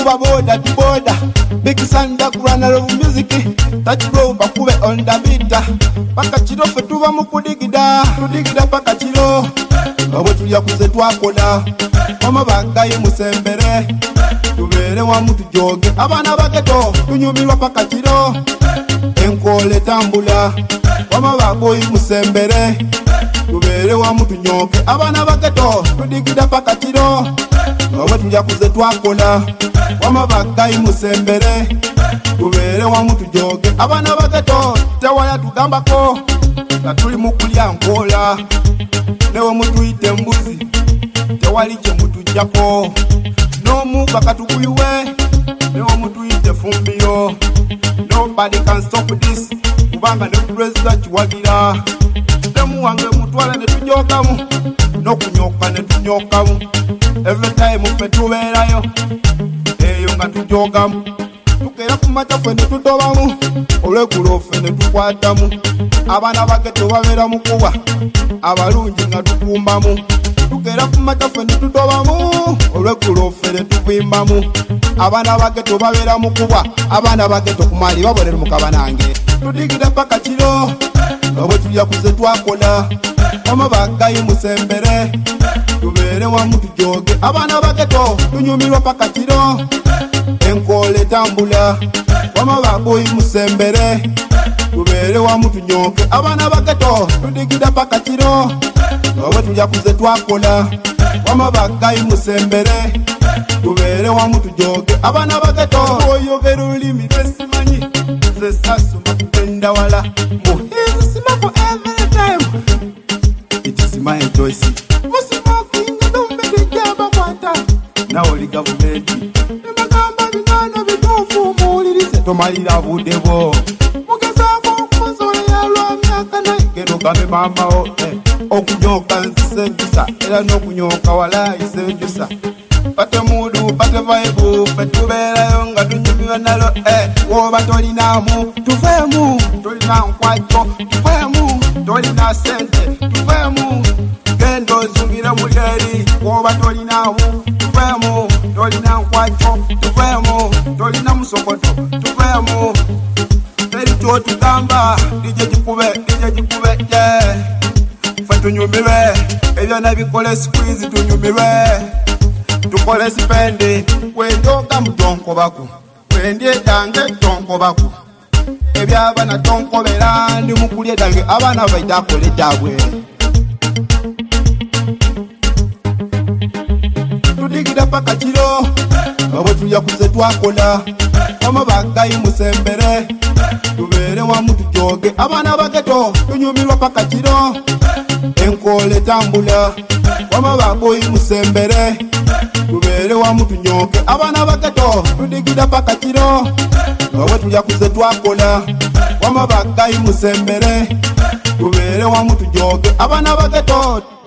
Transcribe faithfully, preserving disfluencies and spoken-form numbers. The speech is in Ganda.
tuba boda to boda. Big Sanda Kurana of music. Touch go bakube on the beat. Pakachiro fe tuba mukudigida. Tudigida pakachiro. Abo tuya kuze twakola. Mama bagaye musembere. Tubere wa mutu joge. Abana bageto tunyumirwa pakachiro. Enkole tambula. Mama bagoyi musembere. Tubere wa mutu nyoke. Abana bageto tudigida pakachiro. Abo tuya kuze twakola. Mama bagaye musembere. Tubere wa mutu joge. Abana bageto tewaya tugambako. Natuli mukulya nkola. Newe mutu ite mbuzi. Tewali che mutu jako. No muka katukuliwe. Newe mutu ite fumbio. Nobody can stop this. Kubanga ne president wagira. Temu wange mutwala ne tujokamu. No kunyoka ne tunyokamu. Every time ufe tuberayo. Eyo nga tujokamu. Tukera kumata fene tutobamu. Ole kulo fene tukwatamu. Abana bageto babera mukuwa. Abalungi nga tukumbamu. Tukera kumata fene tutobamu. Ole kulo fene tuvimbamu. Abana bageto babera mukuwa. Abana bageto kumali babolera mukabanange. Tudigida paka kiro. Abo tuya kuze twakola. Mama bagaye musembere. Tubere wa mutu joge. Abana bageto tunyumirwa paka kiro. Enkole tambula. Mama bagoyi musembere. Tubere wa mutu nyoke. Abana bageto tudigida paka kiro. Abo tuya kuze twakola. Mama bagaye musembere. Tubere wa mutu joge. Abana bageto oyogera ulimi lwesimanyi. Zesasu makupenda wala. Muhizu simako every time. It is my choice. Musimoki ngadumbe dijaba kwata. Na oli government. Emagamba binana bitufu muulirize tomalira budebo. Mugezako kumusole yalwa myaka na ikero kame mama o. Eh. Okunyoka nsenjusa. Era nokunyoka wala isenjusa. Pate mudu, pate vaibu. Petubera yonga tunyumiwa nalo. Eh. Woba tolinamu. Tufemu. Tolina nkwacho. Tufemu. Tolina sente. Tufemu. Gendo zungira muleri. Woba tolinamu. Tufemu. Tolina nkwacho. Tufemu. Tolina musokoto. Tufemu. Erito tugamba. Dije jikube. Dije jikube. Yeah. Fetunyumiwe. Ebyana bikole squeeze tunyumiwe. Tukole sipende. Wendoka mtonko baku. Wendie tange tonko baku. Ebyabana tonko berandi mukulye tange. Abana baita kole tabwe. Tudigida paka kiro. Abo tuya kuze twakola. Mama bagaye musembere. Tubere wa mutu joge. Abana bageto tunyumirwa paka kiro. Enkole tambula. Mama bagoyi musembere. Tubere wa mutu nyoke. Abana bageto tudigida paka kiro. Abo tuya kuze twakola. Mama bagaye musembere. Tubere wa mutu joge. Abana bageto